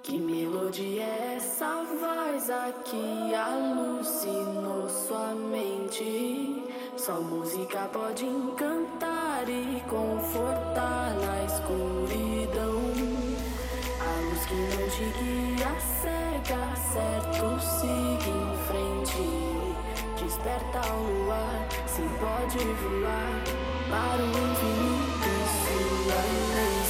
Que melodia é essa voz aqui alucinou sua mente? Só música pode encantar e confortar na escuridão. A luz que não te guia cega, certo, siga em frente. Desperta o luar, se pode voar para o infinito e sua imensidão.